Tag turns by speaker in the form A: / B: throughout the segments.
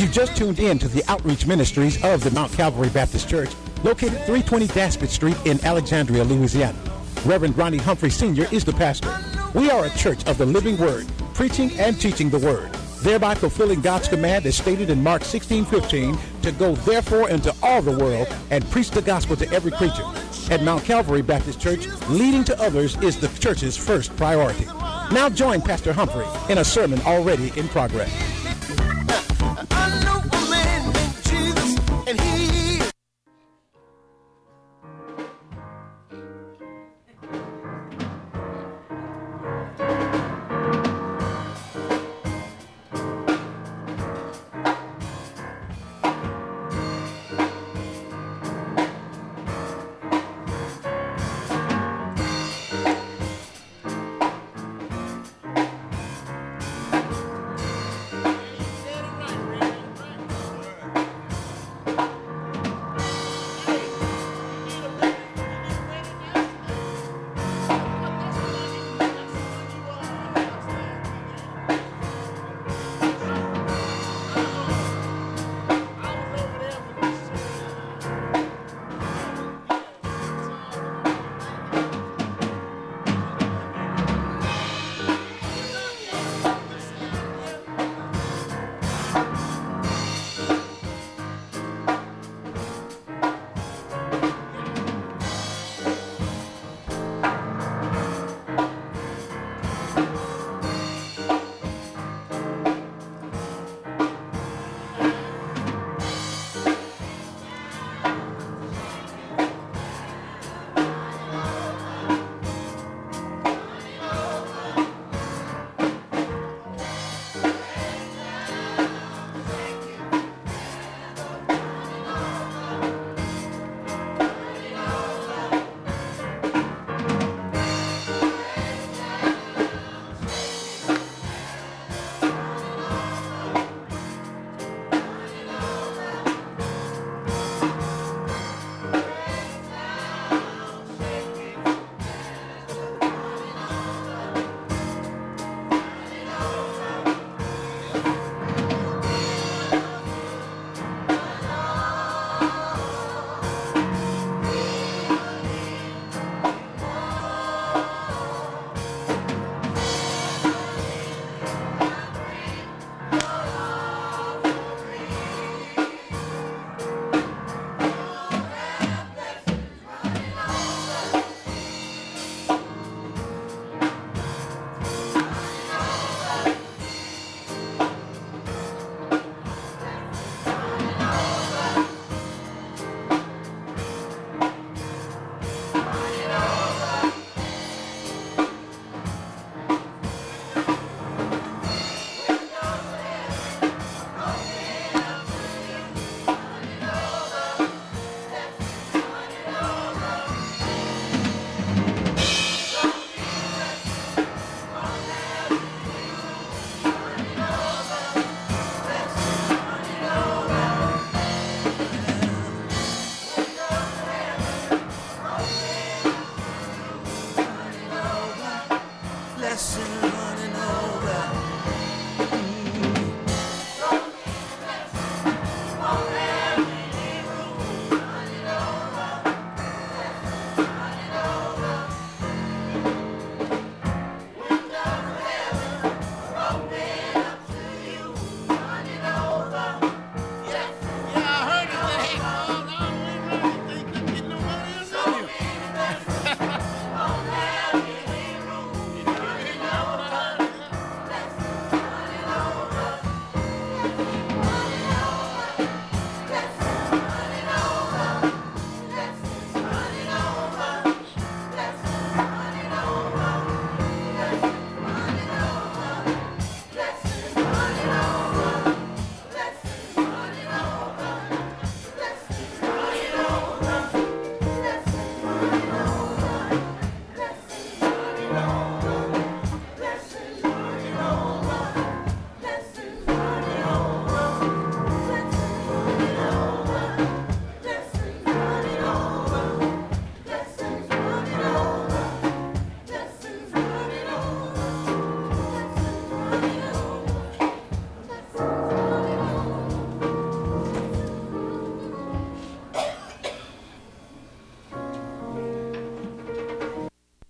A: just tuned in to the outreach ministries of the Mount Calvary Baptist Church, located 320 Daspit Street in Alexandria, Louisiana. Reverend Ronnie Humphrey Sr. is the pastor. We are a church of the living word, preaching and teaching the word, thereby fulfilling God's command as stated in Mark 16:15 to go therefore into all the world and preach the gospel to every creature. At Mount Calvary Baptist Church, leading to others is the church's first priority. Now join Pastor Humphrey in a sermon already in progress.
B: I know a man named Jesus, and he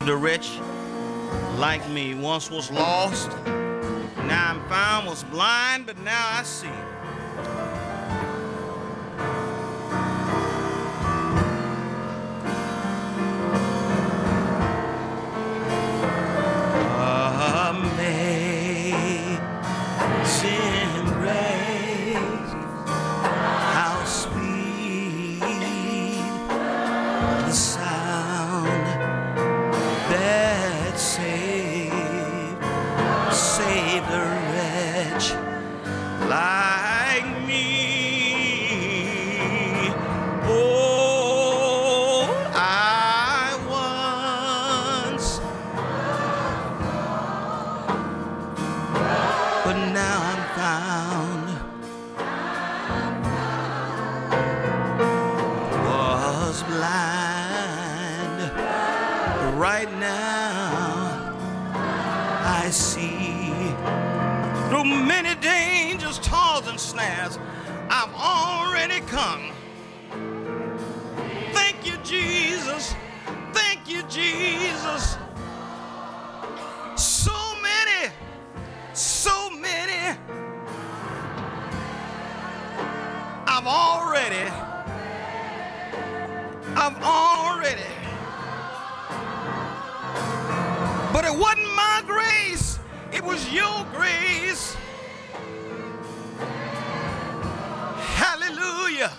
C: the wretch like me, once was lost, now I'm found, was blind, but now I see. Amazing grace, how sweet the sound that saved a wretch like me. Oh, I once, but now I'm found, was blind, right now I see. Through many dangers, toils, and snares, I've already come. Thank you, Jesus. Thank you, Jesus. So many, so many. I've already. But it wasn't my grace, it was your grace. Hallelujah.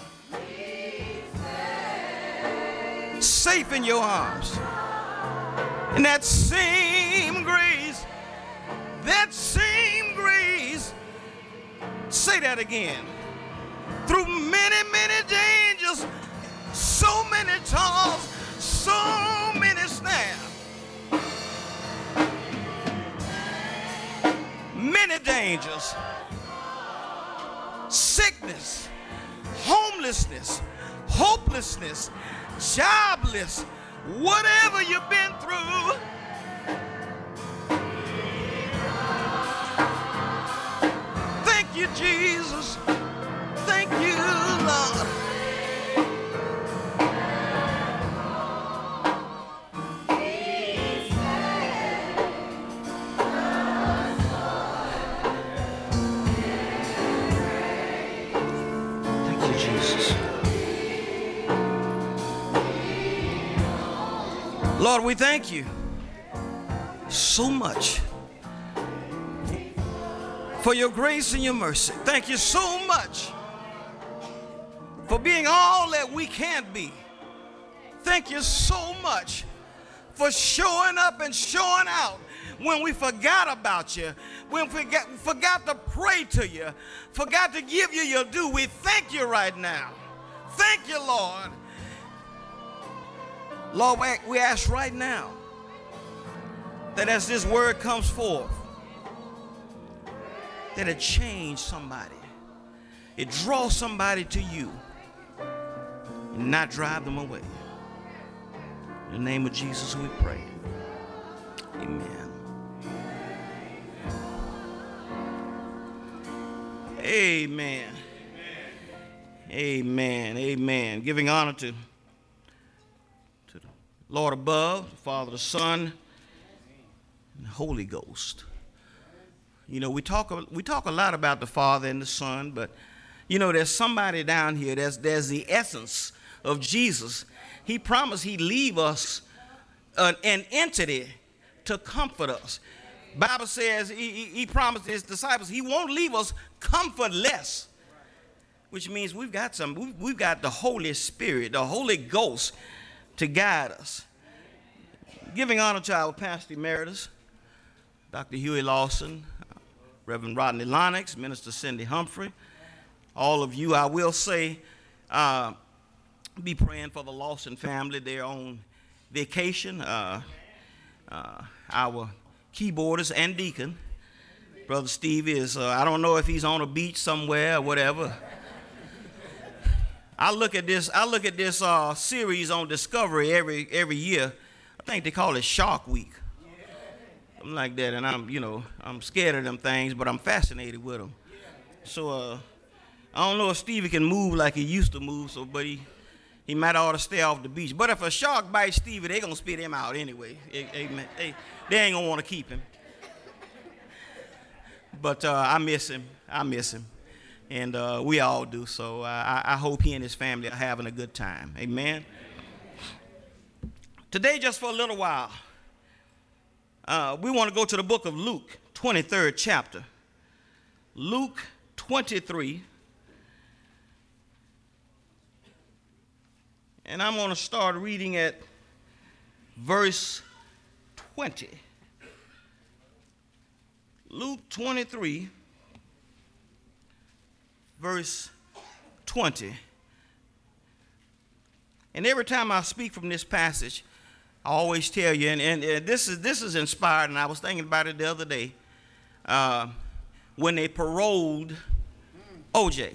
C: Safe in your arms. And that same grace, say that again. Through many, many dangers, so many toils, so many snares, many dangers, sickness, homelessness, hopelessness, jobless, whatever you've been through. Thank you, Jesus. Thank you, Lord. Lord, we thank you so much for your grace and your mercy. Thank you so much for being all that we can't be. Thank you so much for showing up and showing out when we forgot about you, when we forgot to pray to you, forgot to give you your due. We thank you right now. Thank you, Lord. Lord, we ask right now that as this word comes forth, that it change somebody. It draws somebody to you and not drive them away. In the name of Jesus we pray. Amen. Amen. Amen. Amen. Giving honor to the Lord above, the Father, the Son, and the Holy Ghost. You know, we talk a lot about the Father and the Son, but you know, there's somebody down here. There's the essence of Jesus. He promised he'd leave us an entity to comfort us. Bible says he promised his disciples he won't leave us comfortless, which means we've got the Holy Spirit, the Holy Ghost to guide us. Giving honor to our pastor emeritus, Dr. Huey Lawson, Reverend Rodney Lennox, Minister Cindy Humphrey, all of you. I will say, be praying for the Lawson family. They're on vacation. Our keyboardist and deacon, Brother Steve, is, I don't know if he's on a beach somewhere or whatever. I look at this series on Discovery every year. I think they call it Shark Week. Something like that, and I'm scared of them things, but I'm fascinated with them. So I don't know if Stevie can move like he used to move, but He might ought to stay off the beach. But if a shark bites Stevie, they're going to spit him out anyway. Amen. They ain't going to want to keep him. But I miss him. I miss him. And we all do. So I hope he and his family are having a good time. Amen. Today, just for a little while, we want to go to the book of Luke, 23rd chapter. Luke 23. And I'm going to start reading at verse 20. Luke 23, verse 20. And every time I speak from this passage, I always tell you, and this is inspired, and I was thinking about it the other day, when they paroled O.J.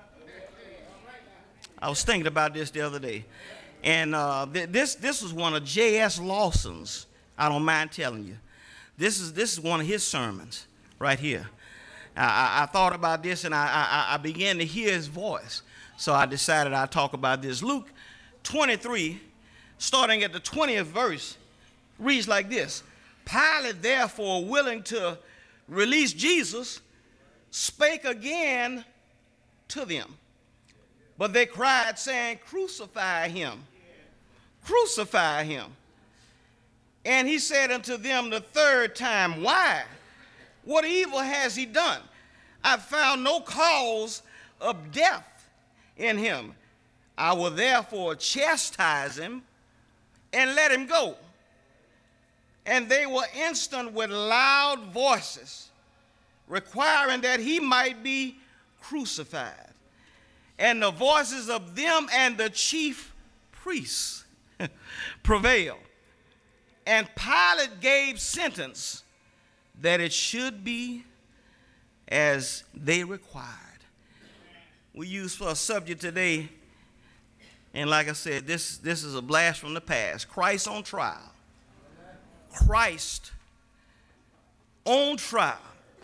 C: I was thinking about this the other day. And this was one of J.S. Lawson's, I don't mind telling you. This is one of his sermons right here. I thought about this, and I began to hear his voice. So I decided I'd talk about this. Luke 23, starting at the 20th verse, reads like this. Pilate, therefore, willing to release Jesus, spake again to them. But they cried, saying, Crucify him. Crucify him. And he said unto them the third time, Why? What evil has he done? I found no cause of death in him. I will therefore chastise him and let him go. And they were instant with loud voices, requiring that he might be crucified. And the voices of them and the chief priests prevailed. And Pilate gave sentence that it should be as they required. We use for a subject today, and like I said, this is a blast from the past. Christ on trial. Christ on trial.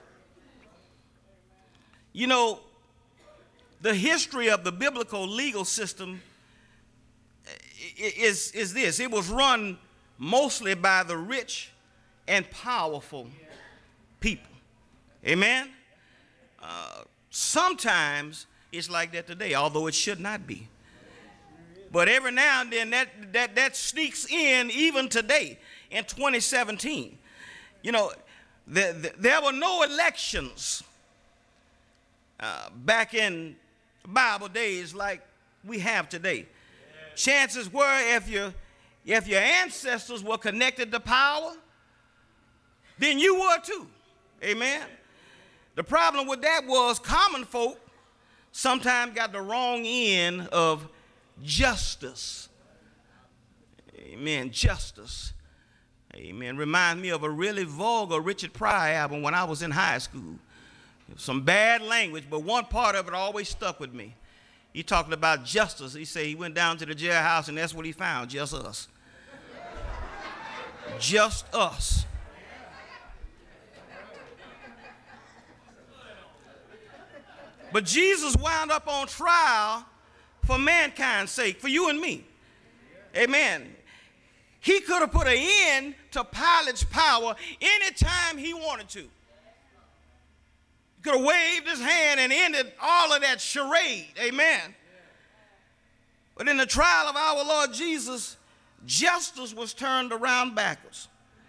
C: You know, the history of the biblical legal system is this. It was run mostly by the rich and powerful people. Amen? Sometimes it's like that today, although it should not be. But every now and then that sneaks in even today in 2017. You know, there were no elections back in Bible days like we have today. Chances were if your ancestors were connected to power, then you were too. Amen. The problem with that was common folk sometimes got the wrong end of justice. Amen. Justice. Amen. Reminds me of a really vulgar Richard Pryor album when I was in high school. Some bad language, but one part of it always stuck with me. He talked about justice. He said he went down to the jailhouse and that's what he found, just us. Just us. But Jesus wound up on trial for mankind's sake, for you and me. Amen. He could have put an end to Pilate's power anytime he wanted to. He could have waved his hand and ended all of that charade. Amen. But in the trial of our Lord Jesus, justice was turned around backwards.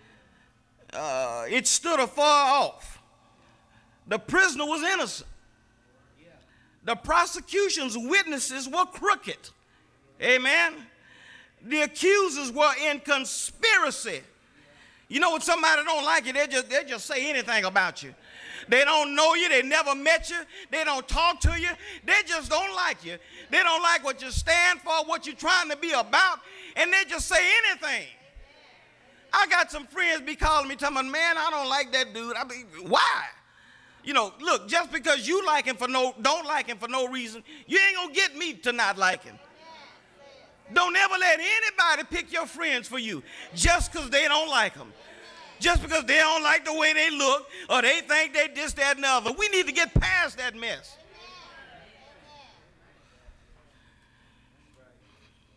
C: It stood afar off. The prisoner was innocent. The prosecution's witnesses were crooked. Amen. The accusers were in conspiracy. You know when somebody don't like you, they just say anything about you. They don't know you. They never met you. They don't talk to you. They just don't like you. They don't like what you stand for, what you're trying to be about, and they just say anything. I got some friends be calling me, telling me, man, I don't like that dude. I mean, why? You know, look, just because you like him don't like him for no reason, you ain't gonna get me to not like him. Don't ever let anybody pick your friends for you just because they don't like them. Just because they don't like the way they look or they think they this, that, and the other. We need to get past that mess.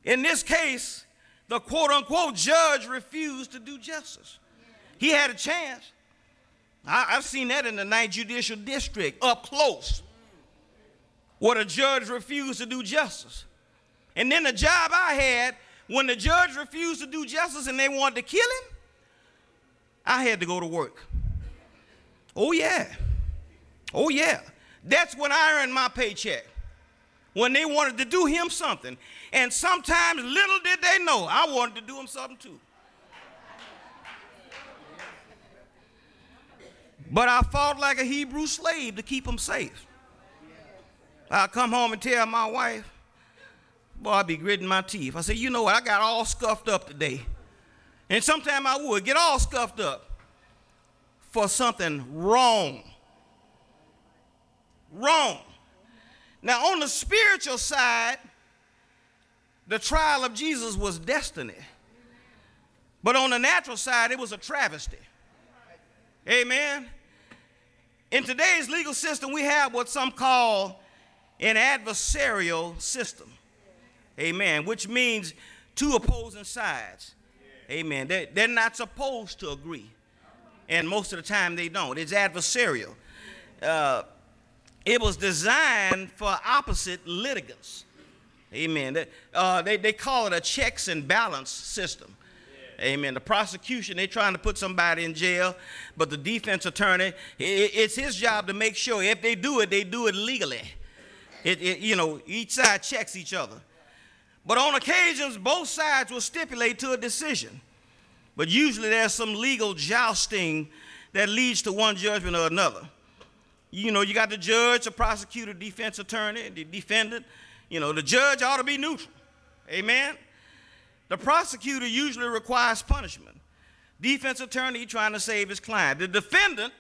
C: In this case, the quote-unquote judge refused to do justice. He had a chance. I've seen that in the 9th Judicial District up close, where the judge refused to do justice. And then the job I had, when the judge refused to do justice and they wanted to kill him, I had to go to work. Oh, yeah. Oh, yeah. That's when I earned my paycheck, when they wanted to do him something. And sometimes, little did they know, I wanted to do him something too. But I fought like a Hebrew slave to keep him safe. I'd come home and tell my wife, boy, I'd be gritting my teeth. I said, you know what, I got all scuffed up today. And sometimes I would get all scuffed up for something wrong. Wrong. Now, on the spiritual side, the trial of Jesus was destiny. But on the natural side, it was a travesty. Amen. In today's legal system, we have what some call an adversarial system. Amen. Which means two opposing sides. Amen. They're not supposed to agree. And most of the time they don't. It's adversarial. It was designed for opposite litigants. Amen. They call it a checks and balance system. Amen. The prosecution, they're trying to put somebody in jail, but the defense attorney, it's his job to make sure if they do it legally. Each side checks each other. But on occasions, both sides will stipulate to a decision. But usually there's some legal jousting that leads to one judgment or another. You got the judge, the prosecutor, defense attorney, the defendant. The judge ought to be neutral. Amen. The prosecutor usually requires punishment. Defense attorney trying to save his client. The defendant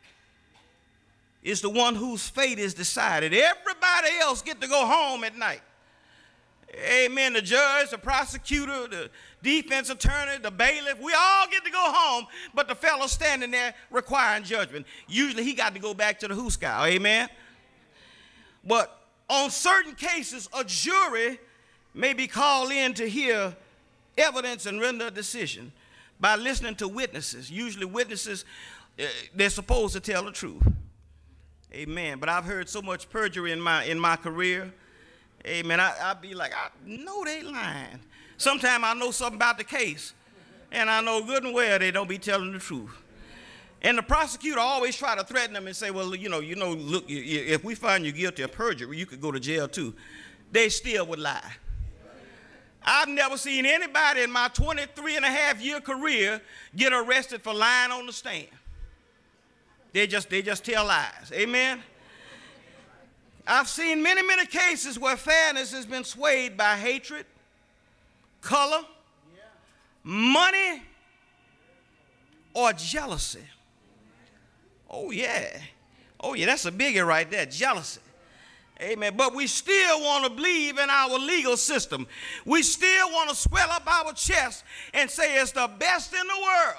C: is the one whose fate is decided. Everybody else get to go home at night. Amen. The judge, the prosecutor, the defense attorney, the bailiff, we all get to go home, but the fellow standing there requiring judgment, usually he got to go back to the hoosegow. Amen. But on certain cases, a jury may be called in to hear evidence and render a decision by listening to witnesses. Usually witnesses, they're supposed to tell the truth. Amen. But I've heard so much perjury in my career. Amen. I'd be like, I know they lying. Sometimes I know something about the case, and I know good and well they don't be telling the truth. And the prosecutor always try to threaten them and say, well, look, if we find you guilty of perjury, you could go to jail too. They still would lie. I've never seen anybody in my 23-and-a-half-year career get arrested for lying on the stand. They just tell lies. Amen. I've seen many, many cases where fairness has been swayed by hatred, color, money, or jealousy. Oh, yeah. Oh, yeah, that's a biggie right there, jealousy. Amen. But we still want to believe in our legal system. We still want to swell up our chest and say it's the best in the world.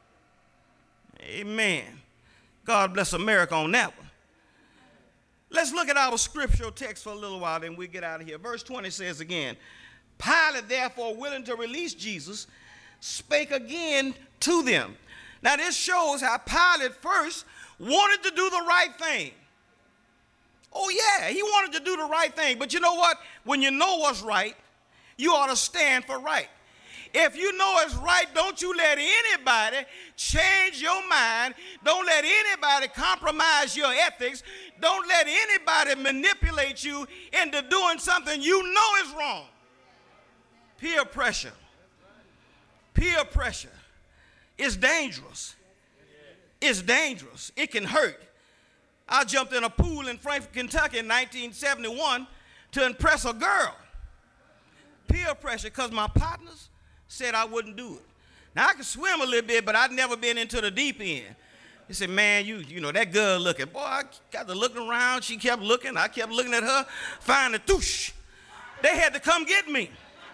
C: Amen. God bless America on that one. Let's look at our scriptural text for a little while, then we get out of here. Verse 20 says again, Pilate, therefore, willing to release Jesus, spake again to them. Now, this shows how Pilate first wanted to do the right thing. Oh, yeah, he wanted to do the right thing. But you know what? When you know what's right, you ought to stand for right. If you know it's right, don't you let anybody change your mind. Don't let anybody compromise your ethics. Don't let anybody manipulate you into doing something you know is wrong. Peer pressure. Peer pressure is dangerous. It's dangerous. It can hurt. I jumped in a pool in Frankfort, Kentucky in 1971 to impress a girl. Peer pressure, because my partners said I wouldn't do it. Now, I could swim a little bit, but I'd never been into the deep end. He said, man, you know, that girl looking. Boy, I got to looking around. She kept looking. I kept looking at her. Finally, thoosh. They had to come get me.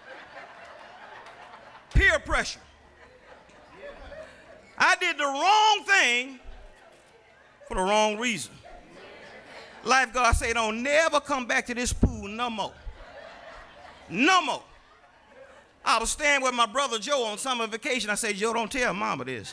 C: Peer pressure. I did the wrong thing for the wrong reason. Lifeguard say, don't never come back to this pool no more. No more. was staying with my brother Joe on summer vacation. I said, Joe, don't tell mama this.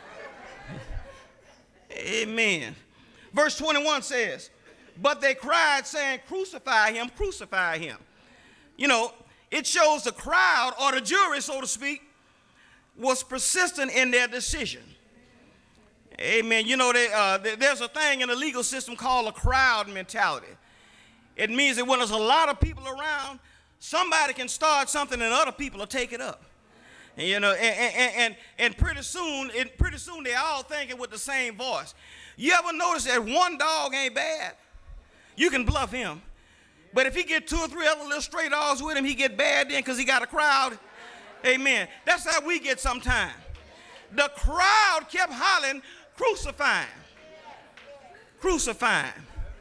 C: Amen. Verse 21 says, but they cried, saying, crucify him, crucify him. You know, it shows the crowd, or the jury, so to speak, was persistent in their decision. Amen. You know, there's a thing in the legal system called a crowd mentality. It means that when there's a lot of people around, somebody can start something and other people will take it up. And, you know, and pretty soon they're all thinking with the same voice. You ever notice that one dog ain't bad? You can bluff him. But if he get 2 or 3 other little stray dogs with him, he get bad then because he got a crowd. Amen. That's how we get sometimes. The crowd kept hollering, crucify him. Crucify him.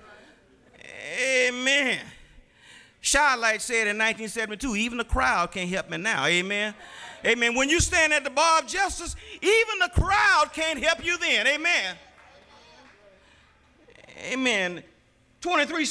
C: Amen. Charlotte said in 1972, even the crowd can't help me now. Amen. Amen. When you stand at the bar of justice, even the crowd can't help you then. Amen. Amen. 22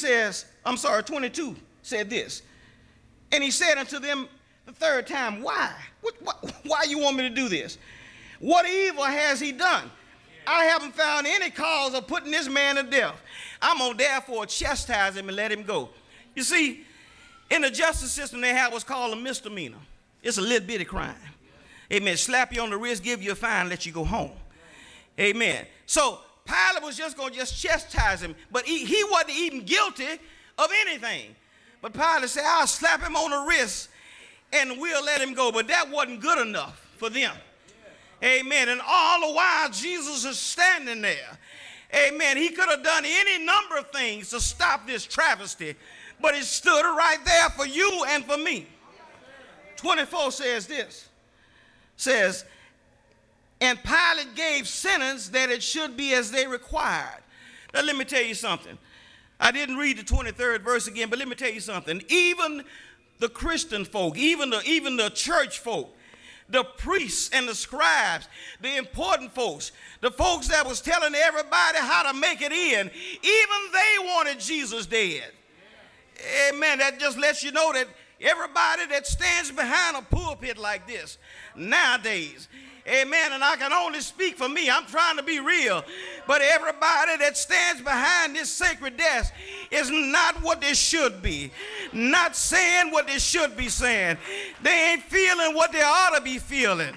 C: said this. And he said unto them the third time, why? Why you want me to do this? What evil has he done? I haven't found any cause of putting this man to death. I'm going to therefore chastise him and let him go. You see, in the justice system, they have what's called a misdemeanor. It's a little bitty crime. Amen. Slap you on the wrist, give you a fine, let you go home. Amen. So Pilate was just going to chastise him, but he wasn't even guilty of anything. But Pilate said, I'll slap him on the wrist and we'll let him go. But that wasn't good enough for them. Amen. And all the while, Jesus is standing there. Amen. He could have done any number of things to stop this travesty, but he stood right there for you and for me. 24 says this. Says, and Pilate gave sentence that it should be as they required. Now let me tell you something. I didn't read the 23rd verse again, but let me tell you something. Even the Christian folk, even the church folk, the priests and the scribes, the important folks, the folks that was telling everybody how to make it in, even they wanted Jesus dead. Amen. That just lets you know that everybody that stands behind a pulpit like this nowadays, amen, and I can only speak for me. I'm trying to be real. But everybody that stands behind this sacred desk is not what they should be. Not saying what they should be saying. They ain't feeling what they ought to be feeling.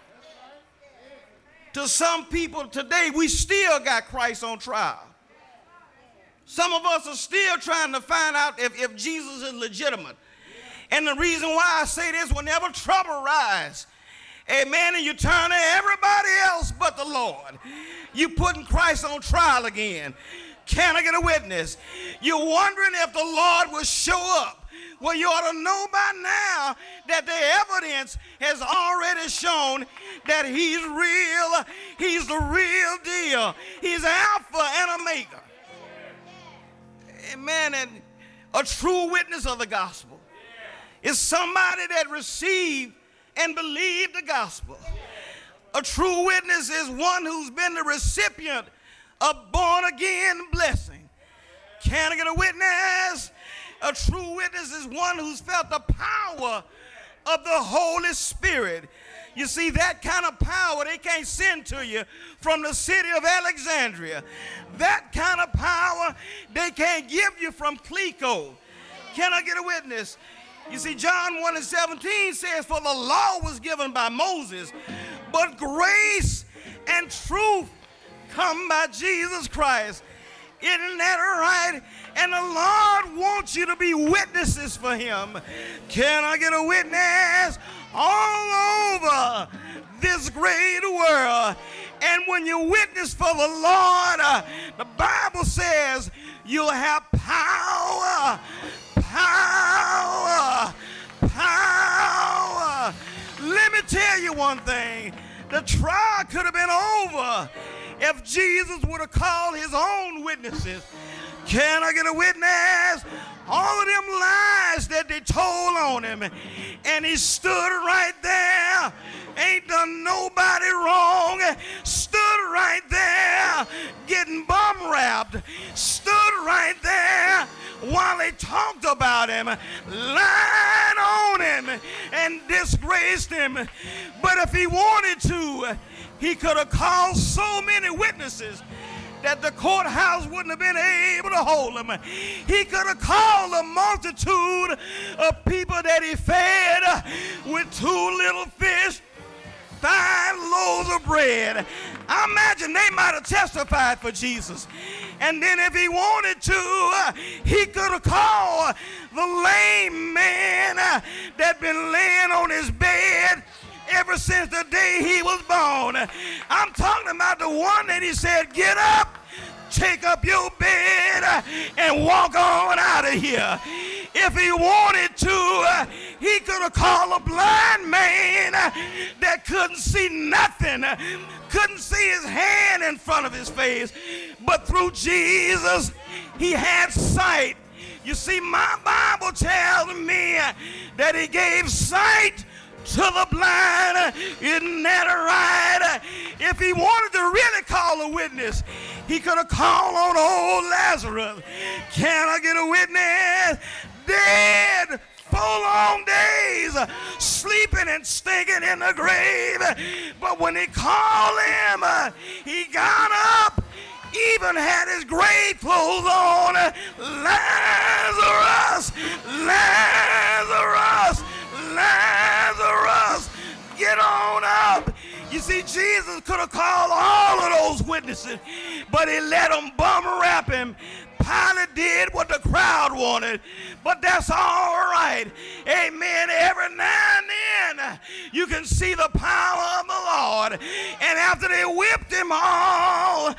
C: To some people today, we still got Christ on trial. Some of us are still trying to find out if Jesus is legitimate. And the reason why I say this, whenever trouble rises, amen, and you turn to everybody else but the Lord, you putting Christ on trial again. Can I get a witness? You're wondering if the Lord will show up. Well, you ought to know by now that the evidence has already shown that he's real. He's the real deal. He's Alpha and Omega. Amen. And a true witness of the gospel is somebody that received and believed the gospel. A true witness is one who's been the recipient of born-again blessing. Can I get a witness? A true witness is one who's felt the power of the Holy Spirit. You see, that kind of power they can't send to you from the city of Alexandria. That kind of power they can't give you from Cleco. Can I get a witness? You see, John 1:17 says, for the law was given by Moses, but grace and truth come by Jesus Christ. Isn't that right? And the Lord wants you to be witnesses for him. Can I get a witness? All over this great world. And when you witness for the Lord, the Bible says you'll have power. Power. Power. Let me tell you one thing. The trial could have been over if Jesus would have called his own witnesses. Can I get a witness? All of them lies that they told on him, and he stood right there, ain't done nobody wrong, stood right there getting bum wrapped, stood right there while they talked about him, lied on him, and disgraced him. But if he wanted to, he could have called so many witnesses that the courthouse wouldn't have been able to hold him. He could have called a multitude of people that he fed with 2 little fish, 5 loaves of bread. I imagine they might have testified for Jesus. And then if he wanted to, he could have called the lame man that been laying on his bed ever since the day he was born. I'm talking about the one that he said, get up, take up your bed, and walk on out of here. If he wanted to, he could have called a blind man that couldn't see nothing, couldn't see his hand in front of his face. But through Jesus, he had sight. You see, my Bible tells me that he gave sight to the blind. Isn't that right? If he wanted to really call a witness, he could have called on old Lazarus. Can I get a witness? Dead 4 long days, sleeping and stinking in the grave. But when he called him, he got up, even had his grave clothes on. Lazarus, Lazarus, Lazarus, get on up. You see, Jesus could have called all of those witnesses, but he let them bum rap him. Pilate did what the crowd wanted, but that's all right. Amen. Every now and then you can see the power of the Lord. And after they whipped him all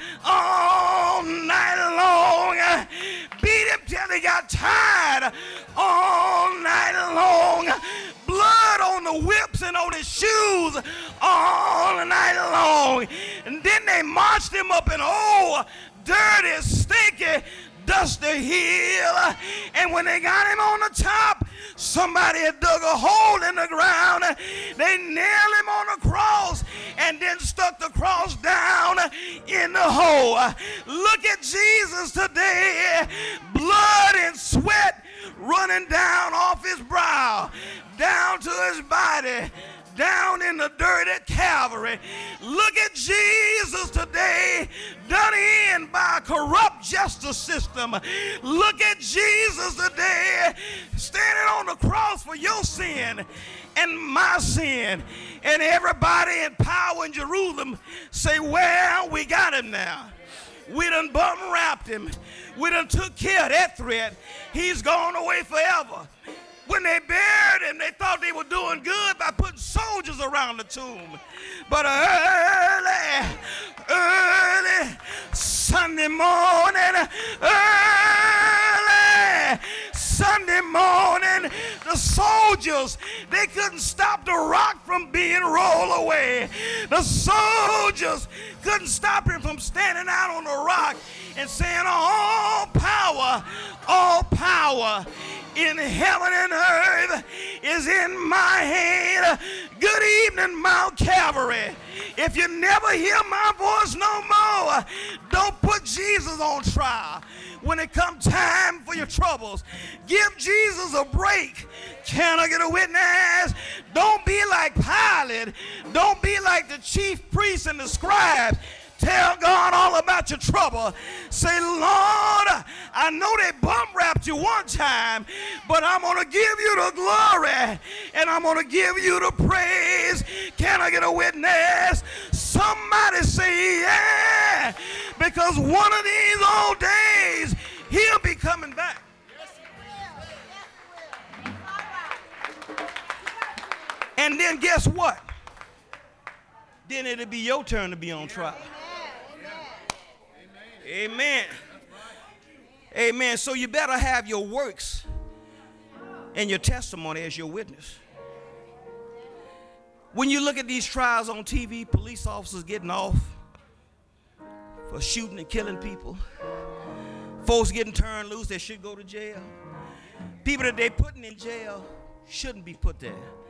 C: night long, beat him till he got tired all night long, blood on the whips and on his shoes all night long. And then they marched him up an old, dirty, stinky, dusty hill. And when they got him on the top, somebody had dug a hole in the ground. They nailed him on a cross and then stuck the cross down in the hole. Look at Jesus today, blood and sweat running down off his brow, down to his body, down in the dirt at Calvary. Look at Jesus today, done in by a corrupt justice system. Look at Jesus today, standing on the cross for your sin and my sin. And everybody in power in Jerusalem say, well, we got him now. We done bum wrapped him. We done took care of that threat. He's gone away forever. When they buried him, they thought they were doing good by putting soldiers around the tomb. But early Sunday morning, early Sunday morning, the soldiers, they couldn't stop the rock from being rolled away. The soldiers couldn't stop him from standing out on the rock and saying, all power in heaven and earth is in my hand. Good evening, Mount Calvary. If you never hear my voice no more, don't put Jesus on trial. When it comes time for your troubles, give Jesus a break. Can I get a witness? Don't be like Pilate. Don't be like the chief priests and the scribes. Tell God all about your trouble. Say, Lord, I know they bum wrapped you one time, but I'm going to give you the glory and I'm going to give you the praise. Can I get a witness? Somebody say, yeah, because one of these old days, he'll be coming back. And then guess what? Then it'll be your turn to be on trial. Amen. Amen. So you better have your works and your testimony as your witness. When you look at these trials on TV, police officers getting off for shooting and killing people, folks getting turned loose that should go to jail, people that they're putting in jail shouldn't be put there.